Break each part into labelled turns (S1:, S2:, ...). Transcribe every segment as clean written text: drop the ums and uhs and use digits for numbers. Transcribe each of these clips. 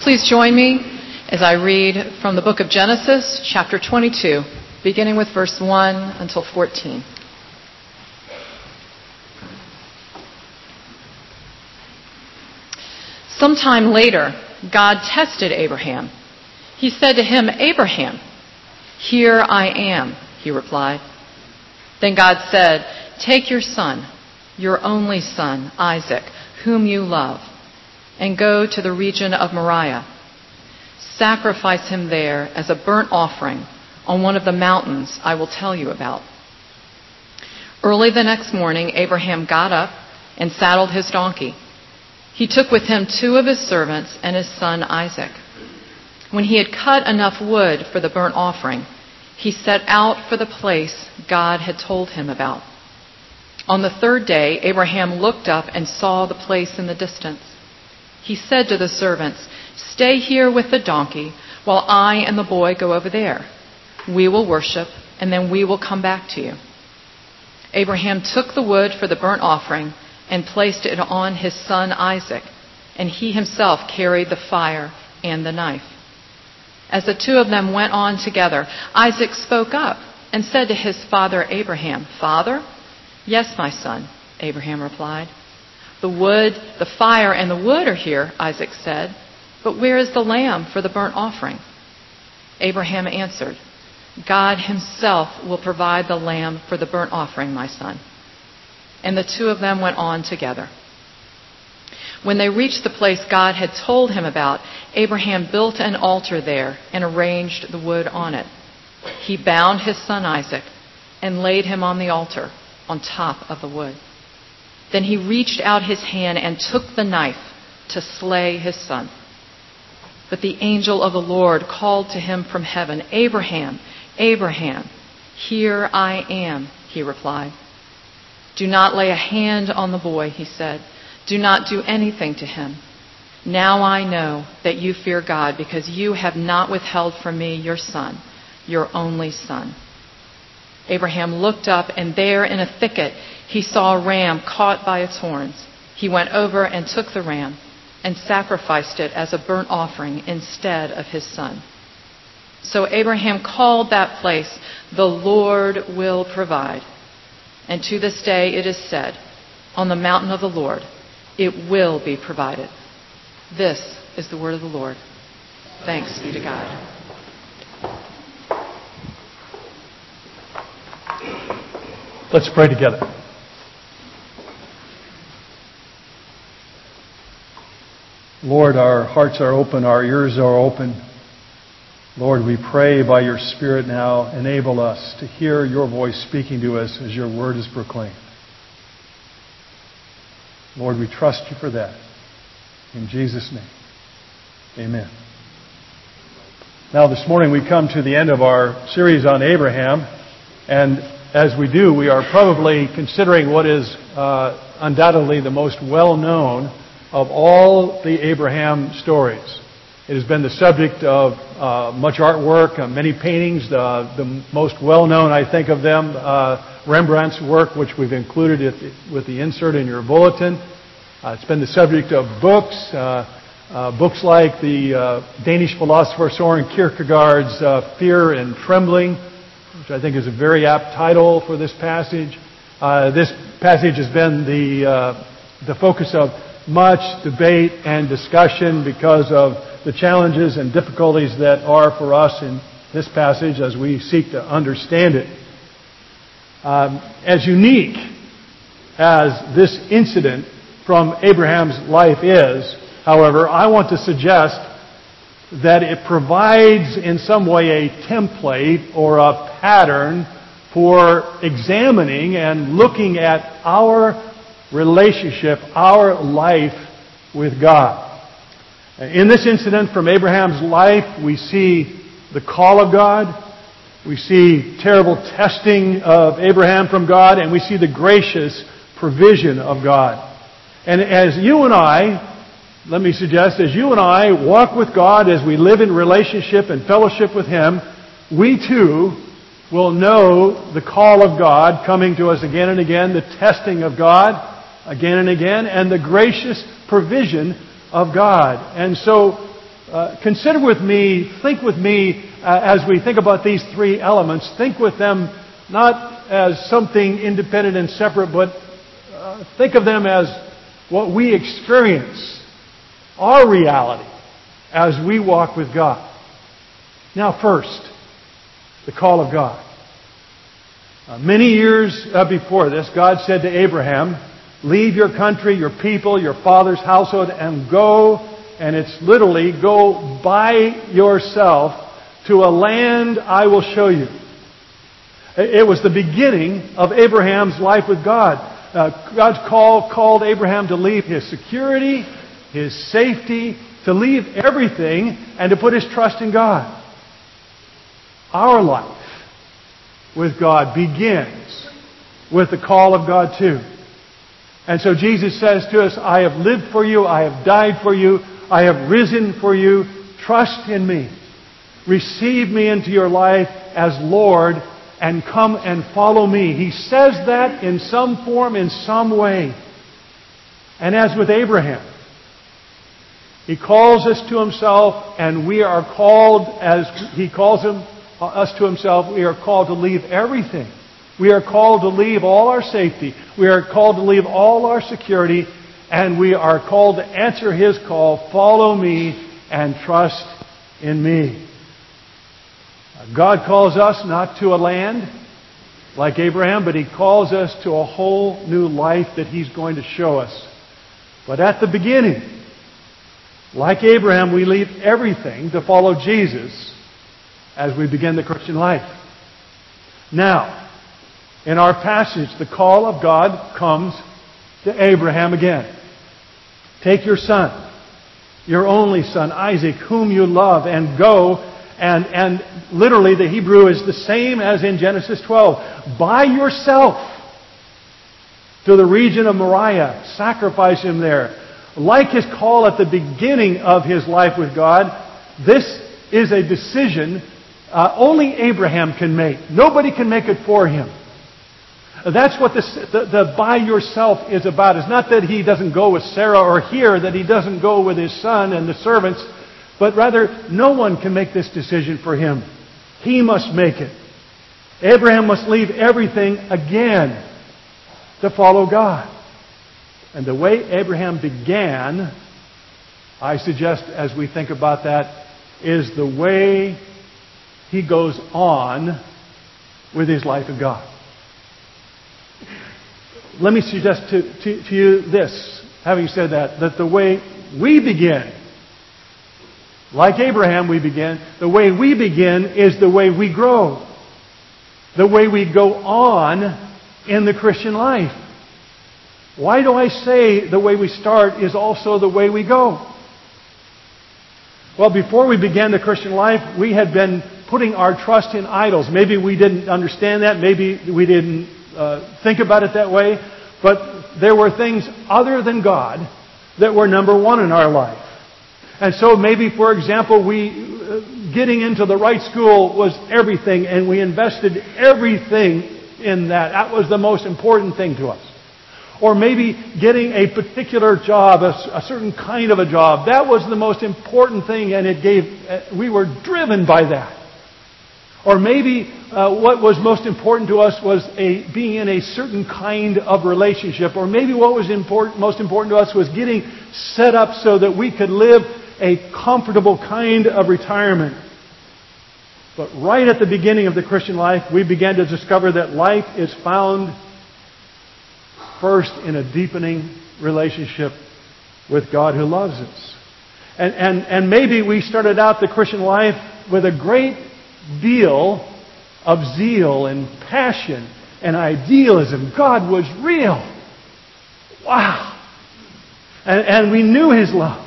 S1: Please join me as I read from the book of Genesis, chapter 22, beginning with verse 1 until 14. Sometime later, God tested Abraham. He said to him, "Abraham." "Here I am," he replied. Then God said, "Take your son, your only son, Isaac, whom you love, and go to the region of Moriah. Sacrifice him there as a burnt offering on one of the mountains I will tell you about." Early the next morning, Abraham got up and saddled his donkey. He took with him 2 of his servants and his son Isaac. When he had cut enough wood for the burnt offering, he set out for the place God had told him about. On the 3rd day, Abraham looked up and saw the place in the distance. He said to the servants, "Stay here with the donkey while I and the boy go over there. We will worship, and then we will come back to you." Abraham took the wood for the burnt offering and placed it on his son Isaac, and he himself carried the fire and the knife. As the 2 of them went on together, Isaac spoke up and said to his father Abraham, "Father?" "Yes, my son," Abraham replied. The fire and the wood are here," Isaac said, "but where is the lamb for the burnt offering?" Abraham answered, "God himself will provide the lamb for the burnt offering, my son." And the 2 of them went on together. When they reached the place God had told him about, Abraham built an altar there and arranged the wood on it. He bound his son Isaac and laid him on the altar on top of the wood. Then he reached out his hand and took the knife to slay his son. But the angel of the Lord called to him from heaven, "Abraham, Abraham." "Here I am," he replied. "Do not lay a hand on the boy," he said. "Do not do anything to him. Now I know that you fear God because you have not withheld from me your son, your only son." Abraham looked up, and there in a thicket he saw a ram caught by its horns. He went over and took the ram and sacrificed it as a burnt offering instead of his son. So Abraham called that place, "The Lord will provide." And to this day it is said, "On the mountain of the Lord it will be provided." This is the word of the Lord. Thanks be to God.
S2: Let's pray together. Lord, our hearts are open, our ears are open. Lord, we pray by your Spirit now, enable us to hear your voice speaking to us as your word is proclaimed. Lord, we trust you for that. In Jesus' name, amen. Now this morning we come to the end of our series on Abraham, and as we do, we are probably considering what is undoubtedly the most well-known of all the Abraham stories. It has been the subject of much artwork, many paintings. The most well-known, I think, of them, Rembrandt's work, which we've included with the insert in your bulletin. It's been the subject of books, books like the Danish philosopher Søren Kierkegaard's Fear and Trembling, which I think is a very apt title for this passage. This passage has been the focus of much debate and discussion because of the challenges and difficulties that are for us in this passage as we seek to understand it. As unique as this incident from Abraham's life is, however, I want to suggest that it provides in some way a template or a pattern for examining and looking at our relationship, our life with God. In this incident from Abraham's life, we see the call of God, we see terrible testing of Abraham from God, and we see the gracious provision of God. And as you and I, let me suggest, as you and I walk with God, as we live in relationship and fellowship with Him, we too will know the call of God coming to us again and again, the testing of God again and again, and the gracious provision of God. And so consider with me, think with me as we think about these three elements. Think with them not as something independent and separate, but think of them as what we experience, our reality, as we walk with God. Now first, the call of God. Many years before this, God said to Abraham, leave your country, your people, your father's household, and go, and it's literally, go by yourself to a land I will show you. It was the beginning of Abraham's life with God. God's call called Abraham to leave his security, his safety, to leave everything, and to put his trust in God. Our life with God begins with the call of God too. And so Jesus says to us, I have lived for you, I have died for you, I have risen for you, trust in me. Receive me into your life as Lord and come and follow me. He says that in some form, in some way. And as with Abraham, He calls us to Himself, and we are called, as He calls us to Himself, we are called to leave everything. We are called to leave all our safety. We are called to leave all our security. And we are called to answer His call, follow me and trust in me. God calls us not to a land like Abraham, but He calls us to a whole new life that He's going to show us. But at the beginning, like Abraham, we leave everything to follow Jesus as we begin the Christian life. Now, in our passage, the call of God comes to Abraham again. Take your son, your only son, Isaac, whom you love, and go. And literally the Hebrew is the same as in Genesis 12. By yourself to the region of Moriah. Sacrifice him there. Like his call at the beginning of his life with God, this is a decision only Abraham can make. Nobody can make it for him. That's what the by yourself is about. It's not that he doesn't go with Sarah, or here that he doesn't go with his son and the servants, but rather no one can make this decision for him. He must make it. Abraham must leave everything again to follow God. And the way Abraham began, I suggest as we think about that, is the way he goes on with his life with God. Let me suggest to you this, having said that the way we begin, like Abraham we begin, the way we begin is the way we grow. The way we go on in the Christian life. Why do I say the way we start is also the way we go? Well, before we began the Christian life, we had been putting our trust in idols. Maybe we didn't understand that. Maybe we didn't think about it that way. But there were things other than God that were number one in our life. And so maybe, for example, getting into the right school was everything, and we invested everything in that. That was the most important thing to us. Or maybe getting a particular job, a certain kind of a job. That was the most important thing, and we were driven by that. Or maybe what was most important to us was being in a certain kind of relationship. Or maybe what was most important to us was getting set up so that we could live a comfortable kind of retirement. But right at the beginning of the Christian life, we began to discover that life is found first in a deepening relationship with God who loves us. And maybe we started out the Christian life with a great deal of zeal and passion and idealism. God was real. Wow. And we knew His love.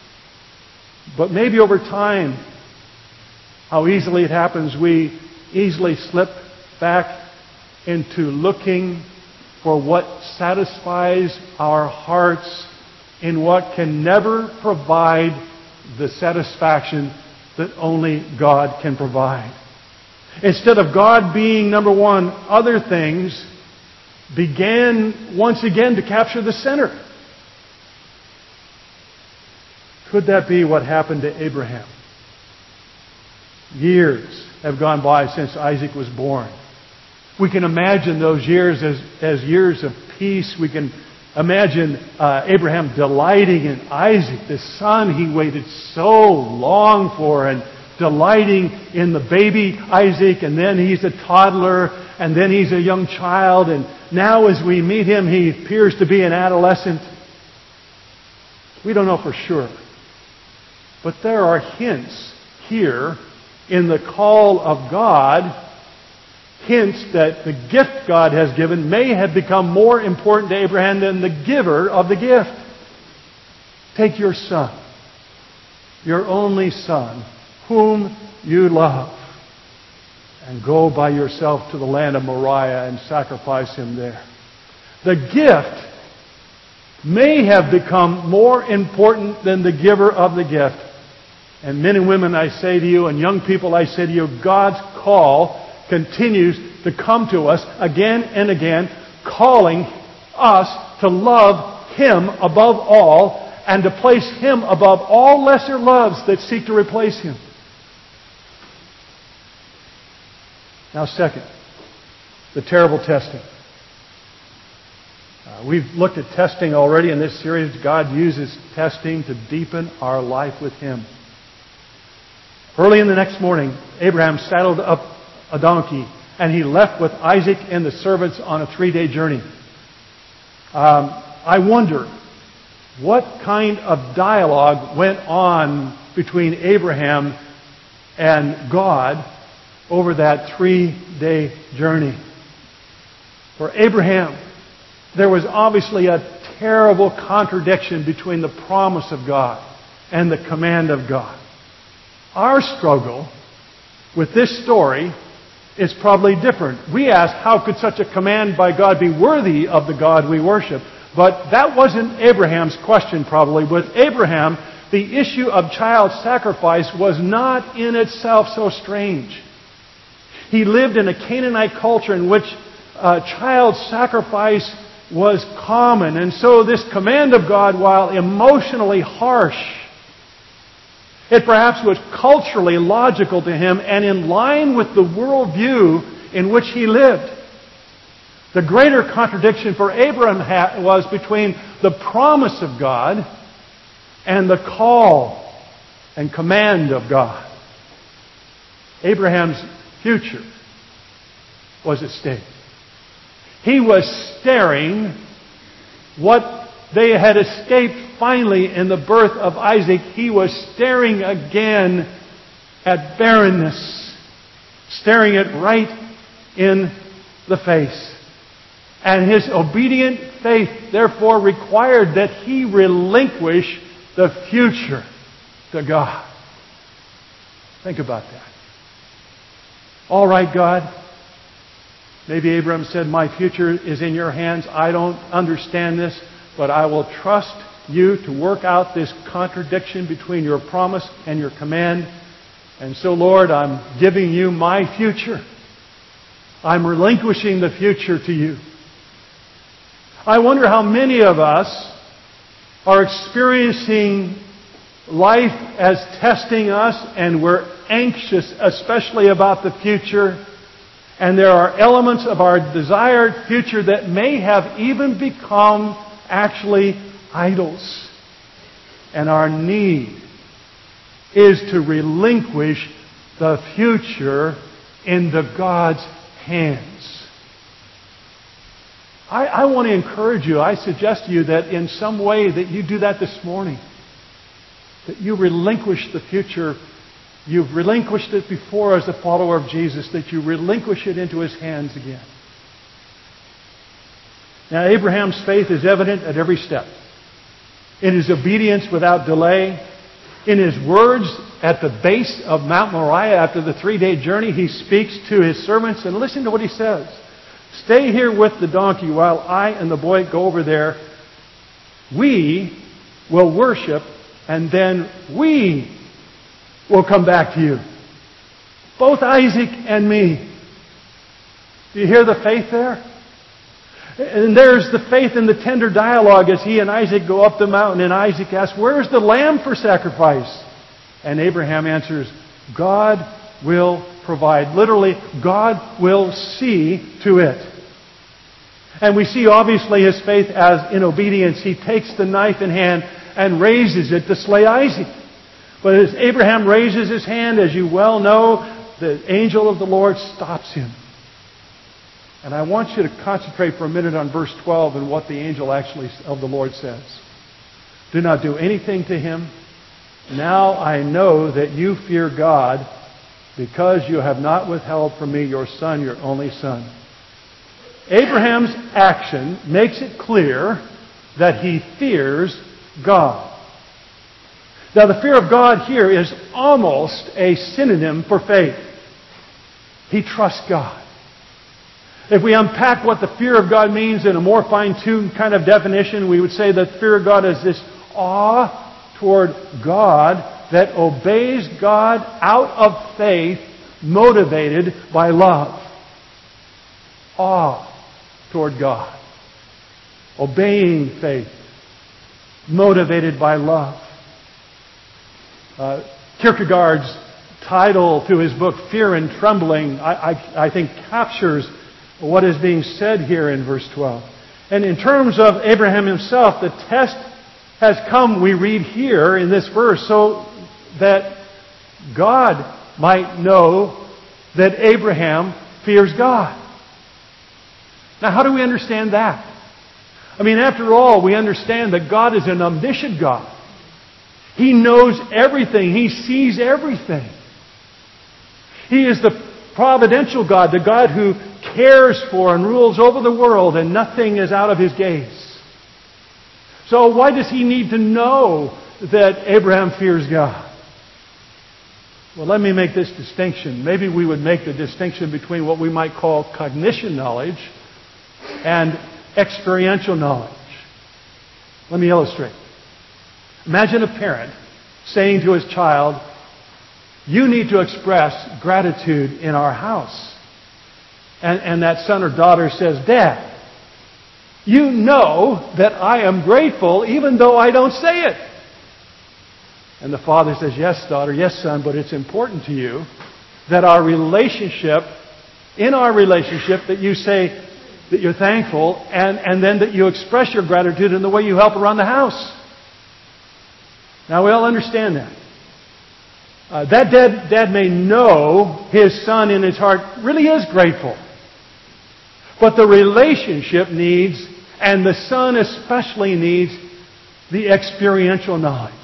S2: But maybe over time, how easily it happens, we easily slip back into looking for what satisfies our hearts in what can never provide the satisfaction that only God can provide. Instead of God being number one, other things began once again to capture the center. Could that be what happened to Abraham? Years have gone by since Isaac was born. We can imagine those years as years of peace. We can imagine Abraham delighting in Isaac, the son he waited so long for, and delighting in the baby Isaac, and then he's a toddler, and then he's a young child, and now as we meet him, he appears to be an adolescent. We don't know for sure. But there are hints here in the call of God, hints that the gift God has given may have become more important to Abraham than the giver of the gift. Take your son, your only son, whom you love, and go by yourself to the land of Moriah and sacrifice him there. The gift may have become more important than the giver of the gift. And men and women, I say to you, and young people, I say to you, God's call continues to come to us again and again, calling us to love Him above all and to place Him above all lesser loves that seek to replace Him. Now, second, the terrible testing. We've looked at testing already in this series. God uses testing to deepen our life with Him. Early in the next morning, Abraham saddled up a donkey and he left with Isaac and the servants on a 3-day journey. I wonder what kind of dialogue went on between Abraham and God over that 3-day journey. For Abraham, there was obviously a terrible contradiction between the promise of God and the command of God. Our struggle with this story is probably different. We ask, how could such a command by God be worthy of the God we worship? But that wasn't Abraham's question probably. With Abraham, the issue of child sacrifice was not in itself so strange. He lived in a Canaanite culture in which child sacrifice was common. And so this command of God, while emotionally harsh, it perhaps was culturally logical to him and in line with the worldview in which he lived. The greater contradiction for Abraham was between the promise of God and the call and command of God. Abraham's future was at stake. He was staring what they had escaped finally in the birth of Isaac. He was staring again at barrenness, staring it right in the face. And his obedient faith therefore required that he relinquish the future to God. Think about that. All right, God. Maybe Abraham said, my future is in your hands. I don't understand this, but I will trust you to work out this contradiction between your promise and your command. And so, Lord, I'm giving you my future. I'm relinquishing the future to you. I wonder how many of us are experiencing life as testing us, and we're anxious, especially about the future. And there are elements of our desired future that may have even become actually idols. And our need is to relinquish the future into God's hands. I want to encourage you, I suggest to you that in some way that you do that this morning. That you relinquish the future. You've relinquished it before as a follower of Jesus, that you relinquish it into His hands again. Now, Abraham's faith is evident at every step. In his obedience without delay, in his words at the base of Mount Moriah after the 3-day journey, he speaks to his servants, and listen to what he says. Stay here with the donkey while I and the boy go over there. We will worship, and then we will come back to you. Both Isaac and me. Do you hear the faith there? And there's the faith and the tender dialogue as he and Isaac go up the mountain, and Isaac asks, "Where's the lamb for sacrifice?" And Abraham answers, "God will provide." Literally, God will see to it. And we see obviously his faith as in obedience. He takes the knife in hand and raises it to slay Isaac. But as Abraham raises his hand, as you well know, the angel of the Lord stops him. And I want you to concentrate for a minute on verse 12 and what the angel actually of the Lord says. "Do not do anything to him. Now I know that you fear God, because you have not withheld from me your son, your only son." Abraham's action makes it clear that he fears God. Now, the fear of God here is almost a synonym for faith. He trusts God. If we unpack what the fear of God means in a more fine-tuned kind of definition, we would say that fear of God is this awe toward God that obeys God out of faith, motivated by love. Awe toward God. Obeying faith, motivated by love. Kierkegaard's title to his book, Fear and Trembling, I think captures what is being said here in verse 12. And in terms of Abraham himself, the test has come, we read here in this verse, so that God might know that Abraham fears God. Now, how do we understand that? I mean, after all, we understand that God is an omniscient God. He knows everything. He sees everything. He is the providential God, the God who cares for and rules over the world, and nothing is out of His gaze. So why does He need to know that Abraham fears God? Well, let me make this distinction. Maybe we would make the distinction between what we might call cognition knowledge and experiential knowledge. Let me illustrate. Imagine a parent saying to his child, "You need to express gratitude in our house." And that son or daughter says, "Dad, you know that I am grateful even though I don't say it." And the father says, "Yes, daughter, yes, son, but it's important to you that in our relationship, that you say that you're thankful, and then that you express your gratitude in the way you help around the house." Now, we all understand that. That dad may know his son in his heart really is grateful. But the relationship needs, and the son especially needs, the experiential knowledge.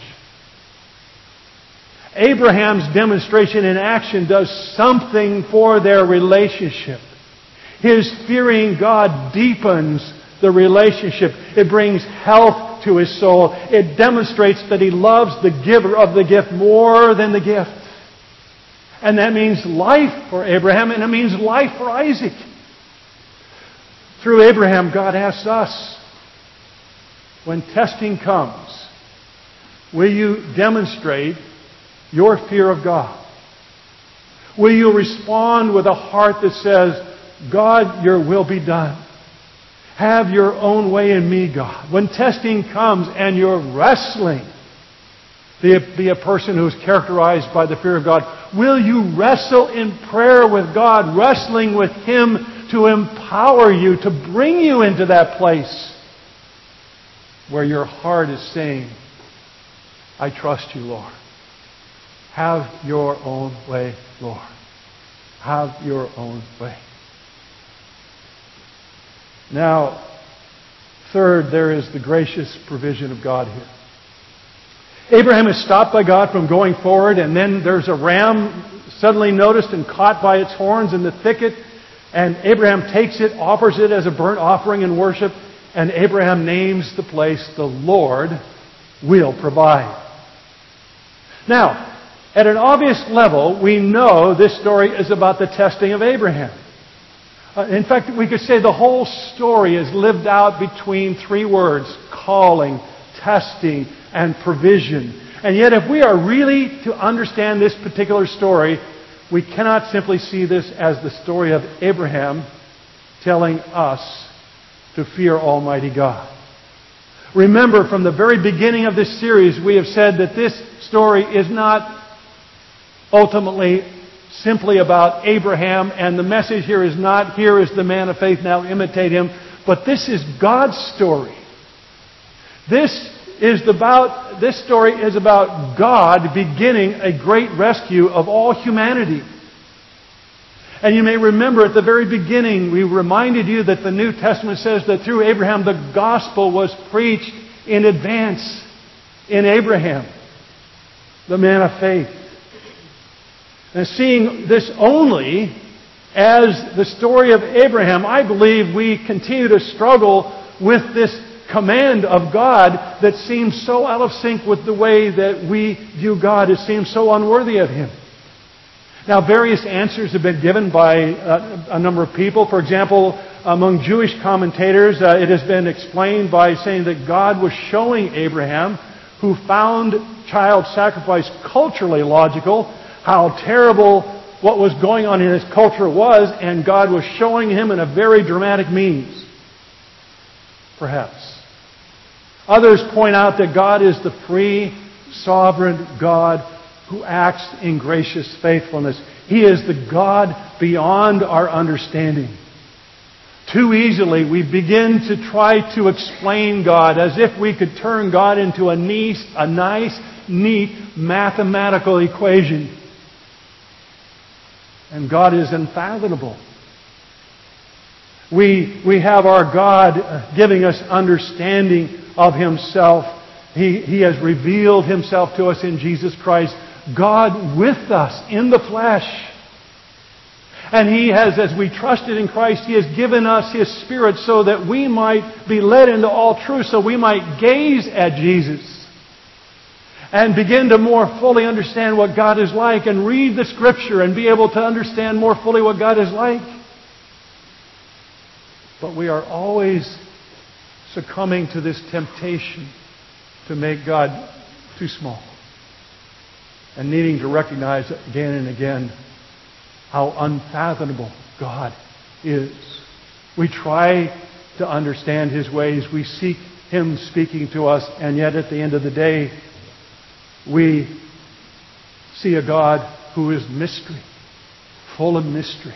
S2: Abraham's demonstration in action does something for their relationship. His fearing God deepens the relationship. It brings health to his soul. It demonstrates that he loves the giver of the gift more than the gift. And that means life for Abraham, and it means life for Isaac. Through Abraham, God asks us, when testing comes, will you demonstrate your fear of God? Will you respond with a heart that says, "God, your will be done. Have your own way in me, God." When testing comes and you're wrestling, be a person who is characterized by the fear of God, will you wrestle in prayer with God, wrestling with Him to empower you, to bring you into that place where your heart is saying, "I trust you, Lord. Have your own way, Lord. Have your own way." Now, third, there is the gracious provision of God here. Abraham is stopped by God from going forward, and then there's a ram suddenly noticed and caught by its horns in the thicket, and Abraham takes it, offers it as a burnt offering in worship, and Abraham names the place, "The Lord will provide." Now, at an obvious level, we know this story is about the testing of Abraham. In fact, we could say the whole story is lived out between three words: calling, testing, and provision. And yet, if we are really to understand this particular story, we cannot simply see this as the story of Abraham telling us to fear Almighty God. Remember, from the very beginning of this series, we have said that this story is not ultimately simply about Abraham, and the message here is not, here is the man of faith, now imitate him, but this is God's story. This story is about God beginning a great rescue of all humanity. And you may remember at the very beginning, we reminded you that the New Testament says that through Abraham the gospel was preached in advance in Abraham, the man of faith. And seeing this only as the story of Abraham, I believe we continue to struggle with this command of God that seems so out of sync with the way that we view God. It seems so unworthy of Him. Now, various answers have been given by a number of people. For example, among Jewish commentators, it has been explained by saying that God was showing Abraham, who found child sacrifice culturally logical, how terrible what was going on in his culture was, and God was showing him in a very dramatic means. Perhaps. Others point out that God is the free, sovereign God who acts in gracious faithfulness. He is the God beyond our understanding. Too easily we begin to try to explain God as if we could turn God into a nice, neat mathematical equation. And God is unfathomable. We have our God giving us understanding of Himself. He has revealed Himself to us in Jesus Christ. God with us in the flesh. And He has, as we trusted in Christ, He has given us His Spirit so that we might be led into all truth, so we might gaze at Jesus and begin to more fully understand what God is like and read the Scripture and be able to understand more fully what God is like. But we are always succumbing to this temptation to make God too small. And needing to recognize again and again how unfathomable God is. We try to understand His ways. We seek Him speaking to us. And yet at the end of the day, we see a God who is mystery. Full of mystery.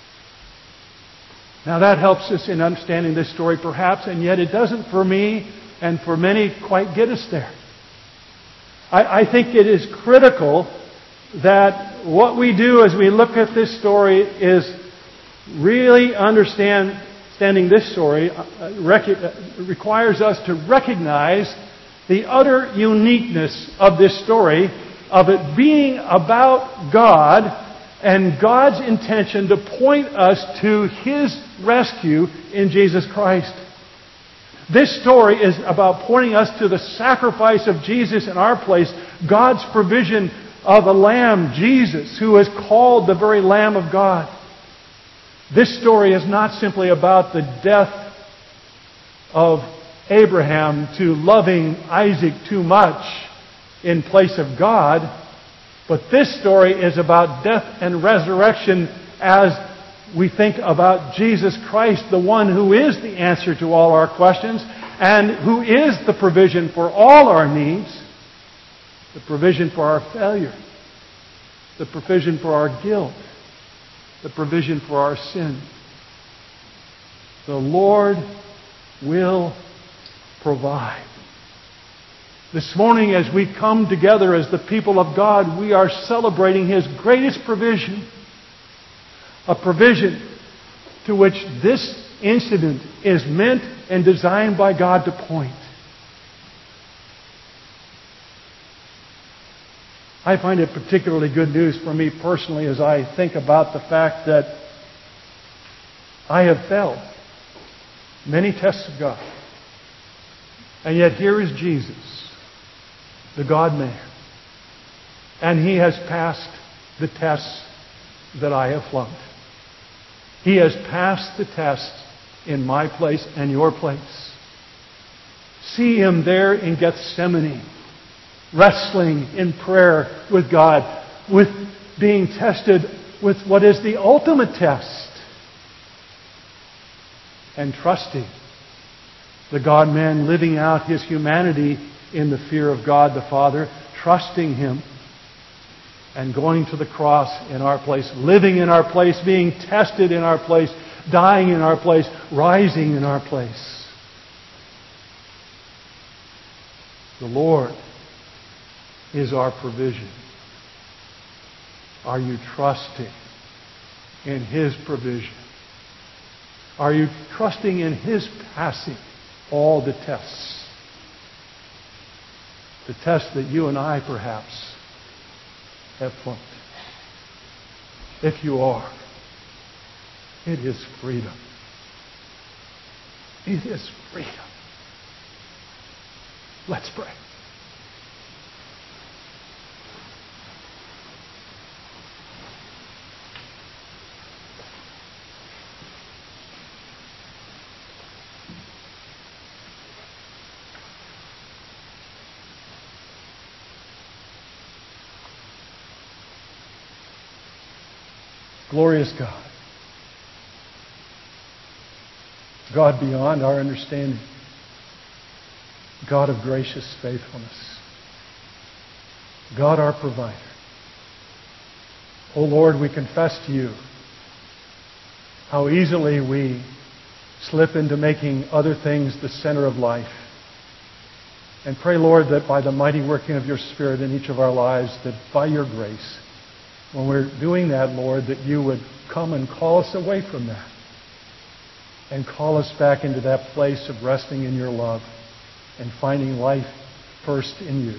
S2: Now that helps us in understanding this story perhaps. And yet it doesn't for me and for many quite get us there. I think it is critical that what we do as we look at this story is really understanding this story requires us to recognize the utter uniqueness of this story, of it being about God and God's intention to point us to His rescue in Jesus Christ. This story is about pointing us to the sacrifice of Jesus in our place, God's provision of a Lamb, Jesus, who is called the very Lamb of God. This story is not simply about the death of Abraham to loving Isaac too much in place of God, but this story is about death and resurrection as we think about Jesus Christ, the one who is the answer to all our questions and who is the provision for all our needs, the provision for our failure, the provision for our guilt, the provision for our sin. The Lord will provide. This morning, as we come together as the people of God, we are celebrating His greatest provision. A provision to which this incident is meant and designed by God to point. I find it particularly good news for me personally as I think about the fact that I have failed many tests of God. And yet here is Jesus, the God-man. And He has passed the tests that I have flunked. He has passed the test in my place and your place. See Him there in Gethsemane, wrestling in prayer with God, with being tested with what is the ultimate test, and trusting The God-man living out his humanity in the fear of God the Father, trusting Him, and going to the cross in our place, living in our place, being tested in our place, dying in our place, rising in our place. The Lord is our provision. Are you trusting in His provision? Are you trusting in His passing all the tests? The tests that you and I perhaps have flunked. If you are, it is freedom. It is freedom. Let's pray. Glorious God. God beyond our understanding. God of gracious faithfulness. God our provider. O Lord, we confess to You how easily we slip into making other things the center of life. And pray, Lord, that by the mighty working of Your Spirit in each of our lives, that by Your grace, when we're doing that, Lord, that You would come and call us away from that and call us back into that place of resting in Your love and finding life first in You.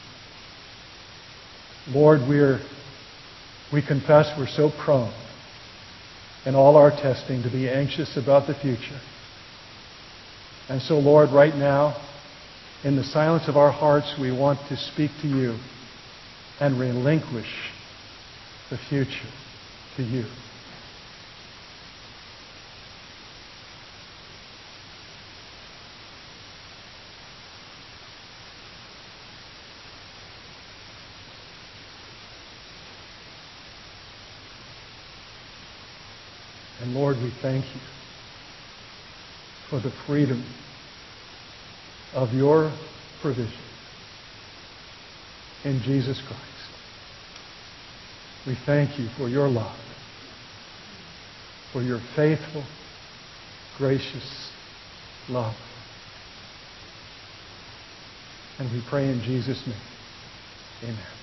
S2: Lord, we confess we're so prone in all our testing to be anxious about the future. And so, Lord, right now, in the silence of our hearts, we want to speak to You and relinquish the future to You. And Lord, we thank You for the freedom of Your provision in Jesus Christ. We thank You for Your love, for Your faithful, gracious love. And we pray in Jesus' name. Amen.